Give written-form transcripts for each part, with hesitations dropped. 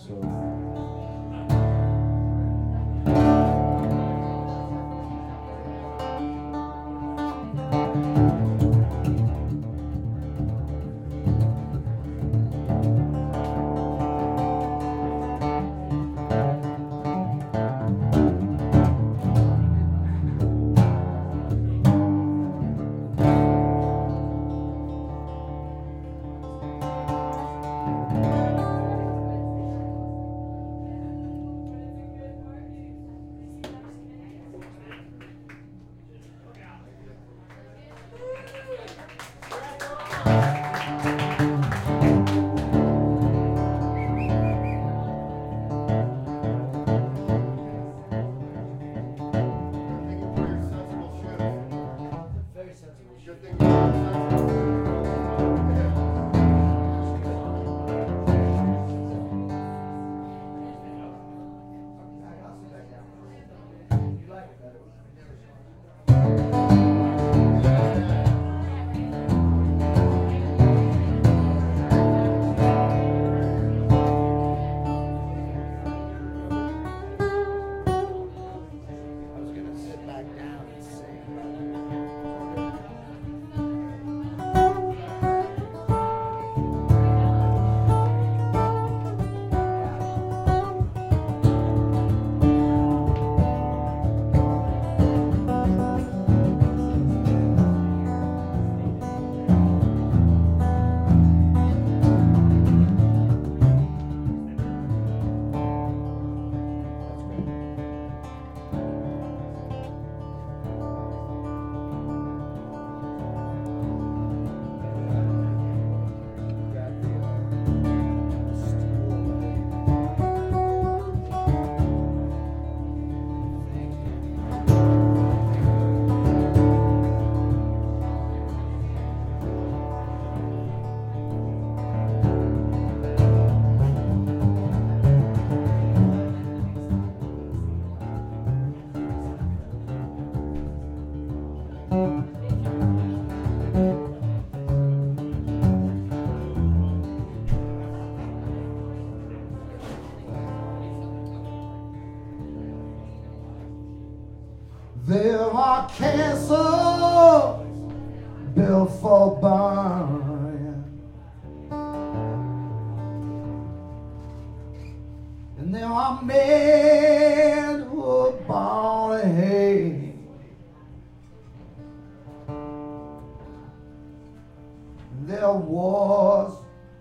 There are castles built for burning, and there are men who are born to hate. And there are wars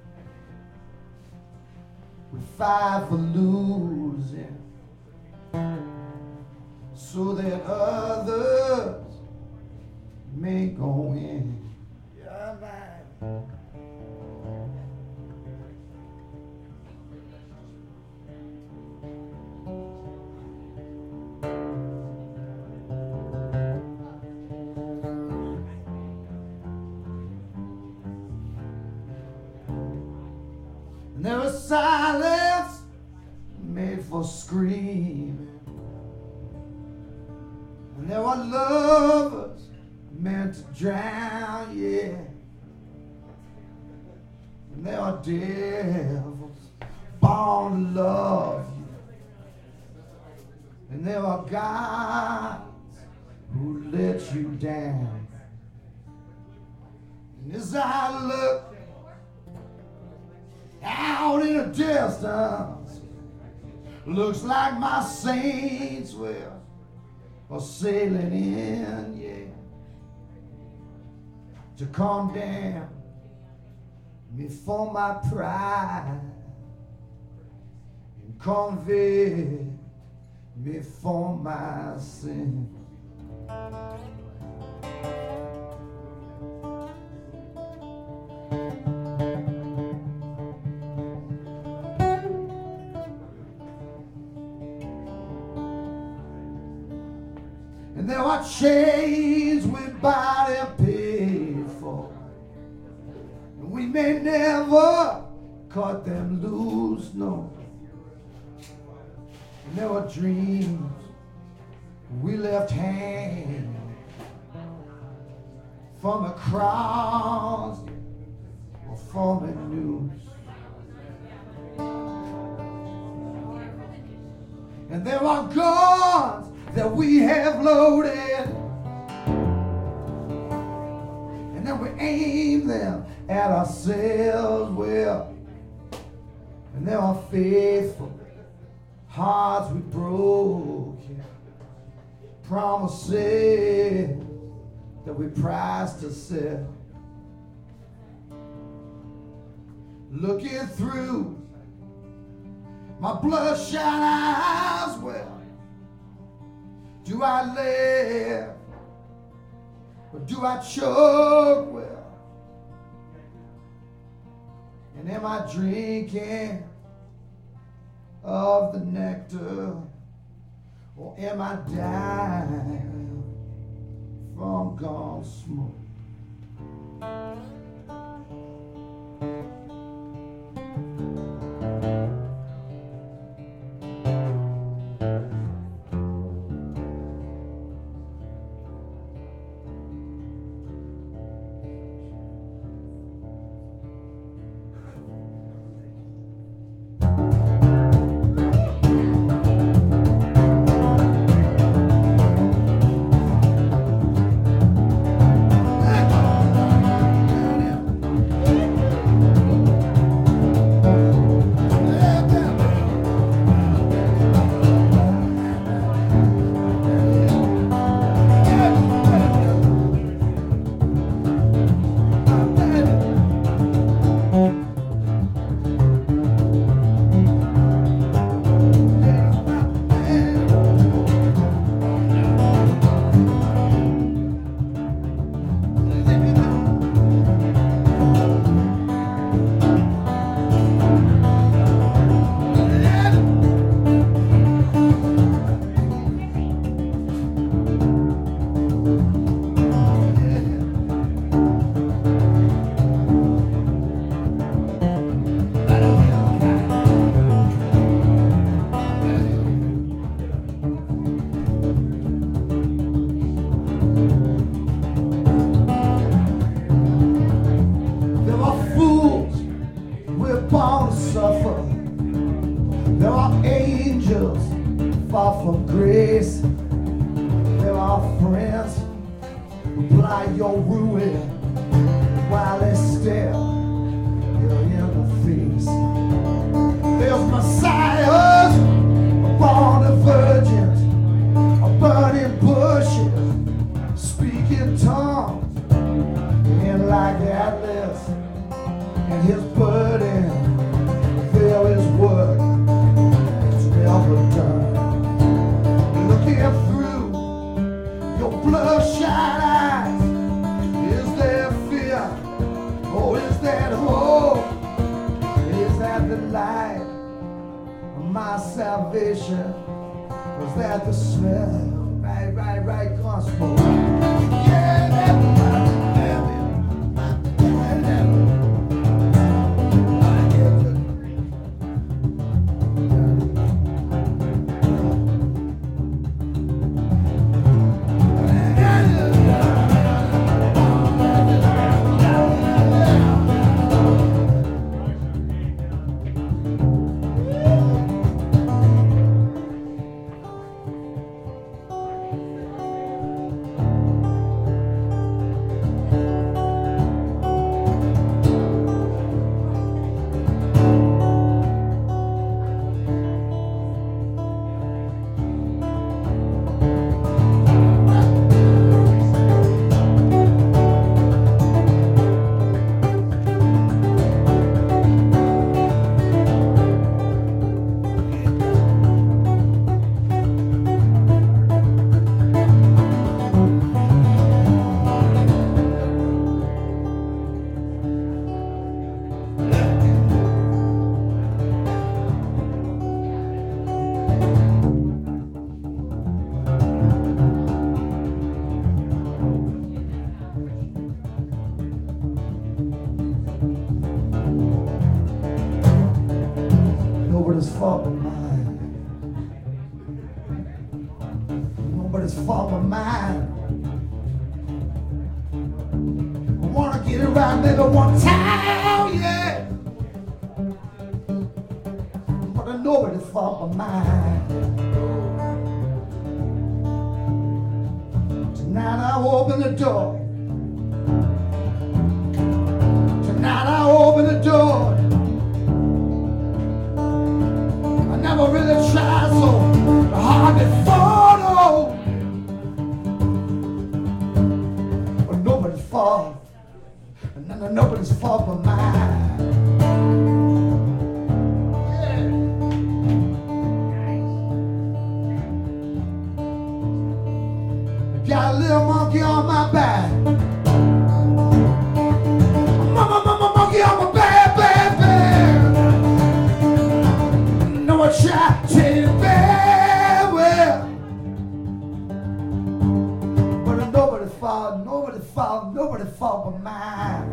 we fight for losing, so that others may go in. Yeah, man. And there is silence made for screaming. And there are lovers meant to drown, yeah. And there are devils born to love you. And there are gods who let you down. And as I look out in the distance, looks like my saints are sailing in, yeah, to condemn me for my pride and convict me for my sin. And there are chains we buy and pay for, and we may never cut them loose, no. And there are dreams we left hanging from a cross or from a noose. And there are guns that we have loaded, and then we aim them at ourselves well. And there are faithful hearts we broke, promises that we prize to sell. Looking through my bloodshot eyes, well, do I live or do I choke? Well, and am I drinking of the nectar, or am I dying from gone smoke? There are angels far from grace. There are friends who blind your ruin while they stare you in the face. There's messiahs born of virgins, burning bushes, speaking tongues, and like Atlas and his burden, there is work that's never done. Looking through your bloodshot eyes, is there fear, or is that hope? Is that the light of my salvation? Was that the smell? Right, gospel. Yeah, nobody's fault but mine. Nobody's fault but mine. I wanna get it right maybe one time, yeah. But I know nobody's fault but mine. Tonight I open the door. Tonight I open the door. I never really tried so hard before, no. But nobody's fault. Nobody's fault but mine. Got a little monkey on my back. Mama, monkey on my back, baby. No, I try to tell you very well. But nobody's fault, nobody's fault but mine.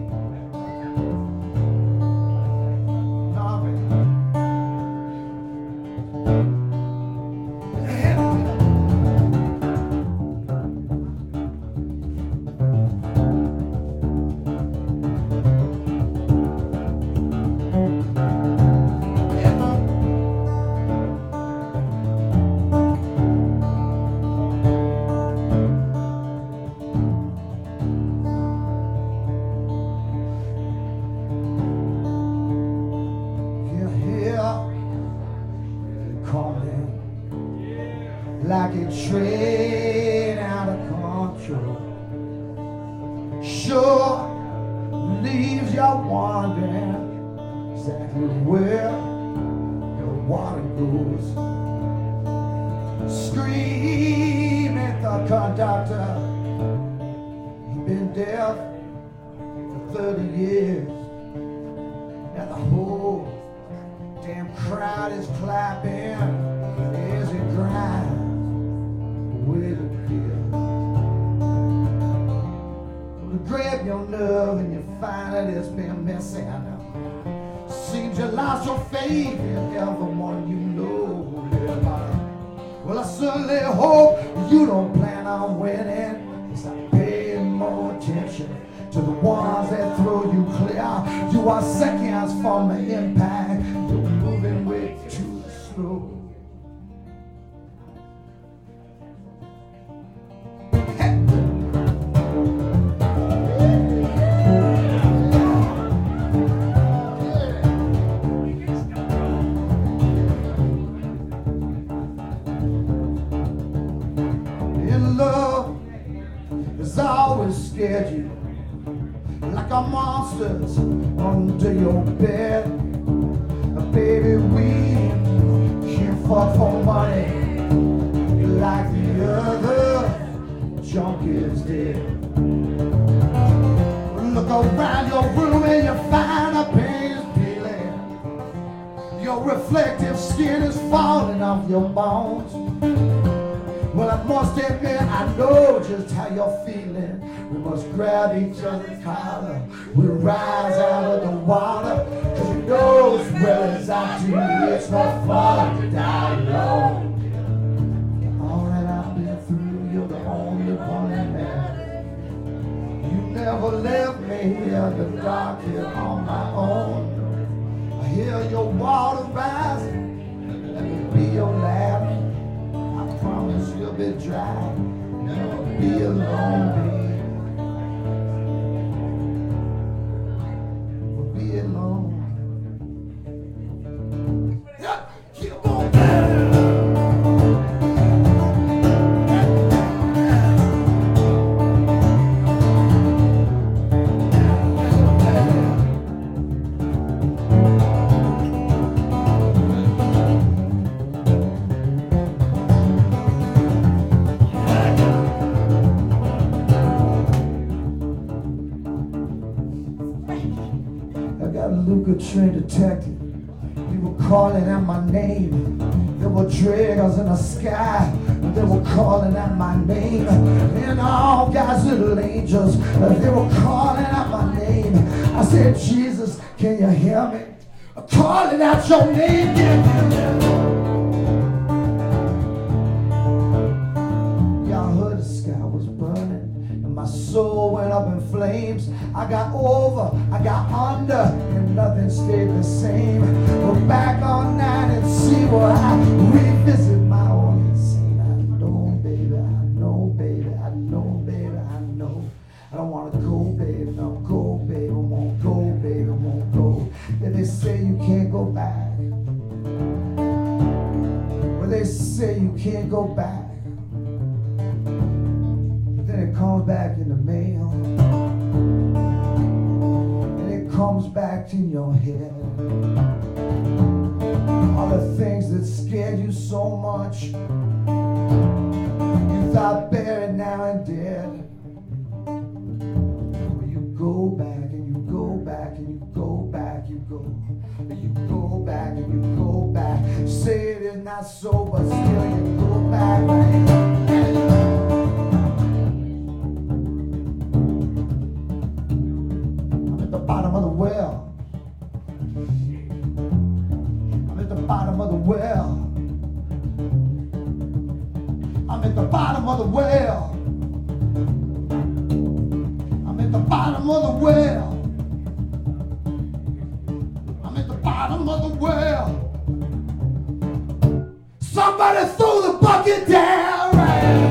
Like a train out of control, sure leaves you wondering exactly where your water goes. Scream at the conductor, he's been deaf for 30 years, and the whole damn crowd is clapping as it grinds with a pill. You grab your nerve and you find that it's been messy. I know. Seems you lost your faith in everyone you know. Well, I certainly hope you don't plan on winning. Stop paying more attention to the ones that throw you clear. You are seconds from the impact. You're moving way too slow. Always scared you like a monster's under your bed. Baby, we can't fuck for money like the other junkies did. Look around your room and you find a pain is peeling. Your reflective skin is falling off your bones. Well, I must admit, I know just how you're feeling. We must grab each other's collar. We rise out of the water. Cause you know as well as I do, it's no fun to die alone. All that I've been through, you're the only one that matters. You never left me in the dark here on my own. I hear your water rising. Let me be your ladder. Promise you'll be dry, never be alone, babe. We'll be alone. Yeah, keep on, trained detective. People calling out my name. There were draggers in the sky. They were calling out my name. And all God's little angels, they were calling out my name. I said, Jesus, can you hear me? I'm calling out your name. Y'all heard the sky was burning. My soul went up in flames. I got over, I got under, and nothing stayed the same. We're back on 9 and see where I revisit my own insane. I know, baby, I know, baby, I know. say you can't go back, but then it comes back in the mail, and it comes back in your head. All the things that scared you so much, you thought buried now and dead. You go back and you go back and you go back, you go back and you go back. Say it is not so, but still you go back. I'm at the bottom of the well. I'm at the bottom of the well. I'm at the bottom of the well. I'm at the bottom of the well. I'm at the bottom of the well. Somebody throw the bucket down, right?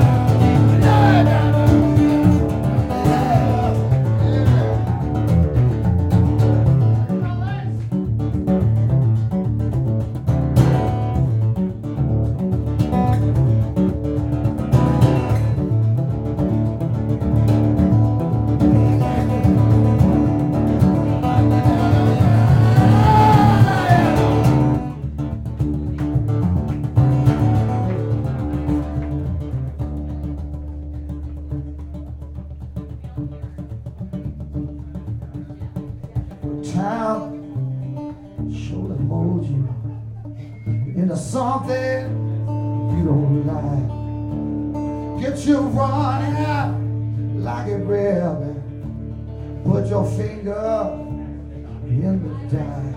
Time surely mold you into something you don't like. Get you running out like a river. Put your finger in the dye.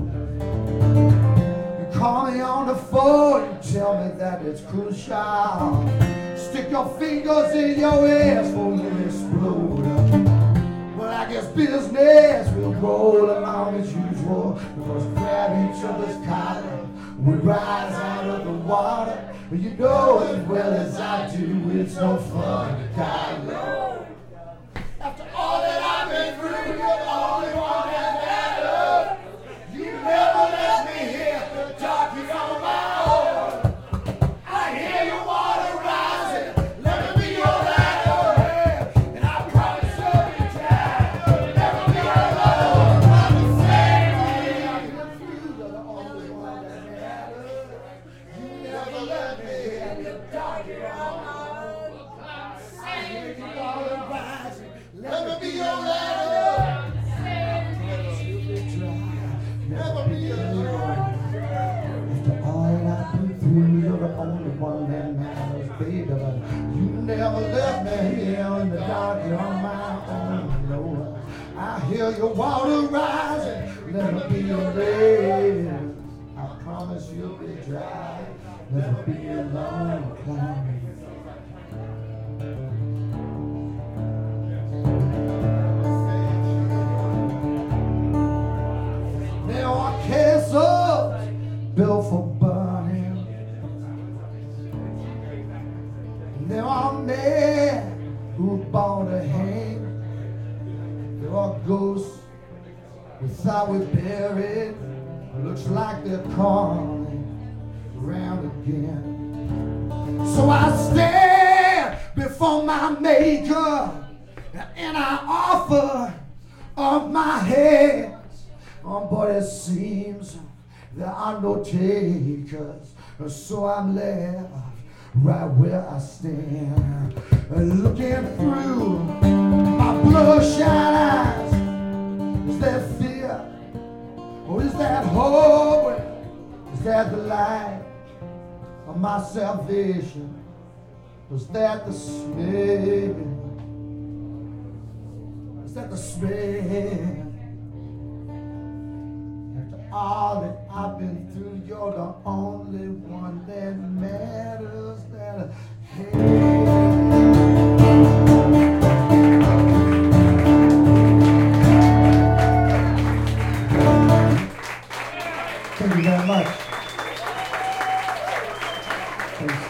You call me on the phone, you tell me that it's crucial. Stick your fingers in your ears before you explode. Well, I guess business will roll along as usual, because grab each other's collar, we rise out of the water. But you know as well as I do, it's no fun to die low. After all that I've been through, you're the only one that matters. You never let me hear the talking on my own. I hear your water rising, let me be your ladder, and I promise you'll be dry. Never be alone. I'm the same way I've been through, you're the only one that matters. You never let me hear the talking on my own. I hear your water rising, let me be your ladder. You'll be dry. Never be alone. After all I've been through, you're the only one that matters, baby. But you never left me here in the dark on my own. No, I hear your water rising, let me be your lady. I promise you'll be dry, never be alone. There are castles built for burning. There are men who born to hang. There are ghosts we thought we buried. Looks like they're coming round again. So I stand before my Maker and I offer up my hands. But it seems there are no takers, so I'm left right where I stand, looking through my bloodshot eyes. Is that fear, or is that hope? Is that the light of my salvation? Was that the smell? Is that the smell? All that I've been through, you're the only one that matters. That Thank you very much. Thanks.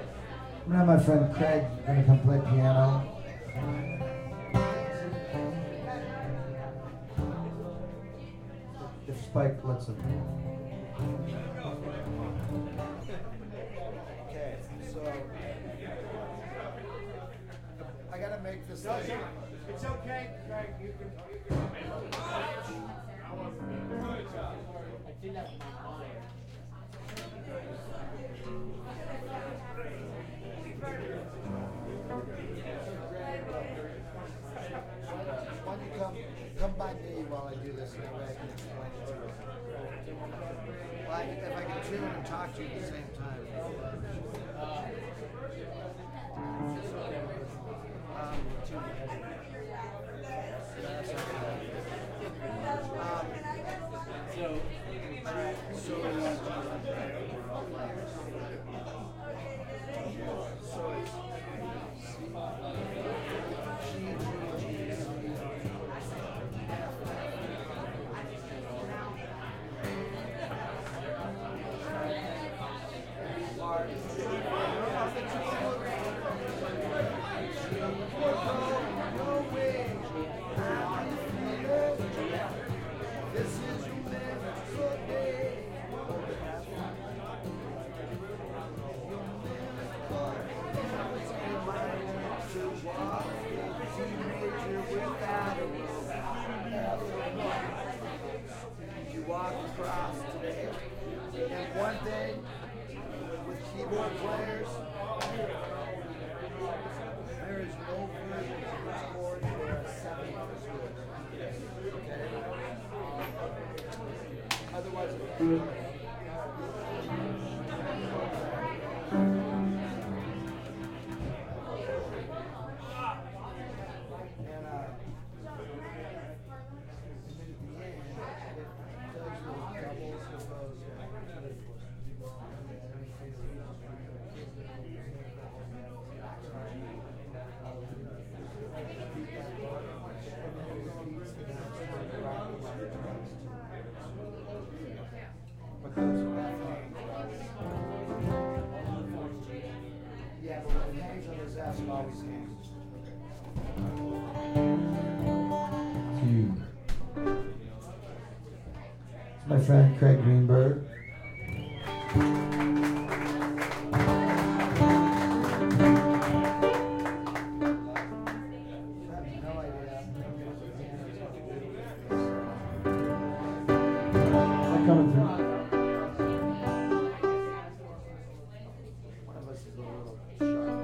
Now my friend Craig is going to come play piano. Spike lets him. Okay, so I gotta make this thing. It's okay, Craig. You can. I did that with my mind. Why don't you come by me while I do this, and that way I can explain it to you. Well, if I can tune and talk to you at the same time. You walk across today, and one thing with keyboard players, there is no version of this chord where a 7 is good. Okay? Otherwise, yeah, but when it hangs on his ass, it always hangs. It's my friend Craig Greenberg. Coming through. One of us is a little sharp.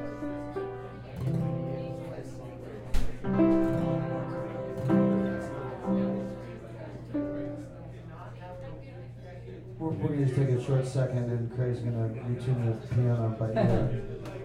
We're going to just take a short second, and Craig's going to retune the piano by ear.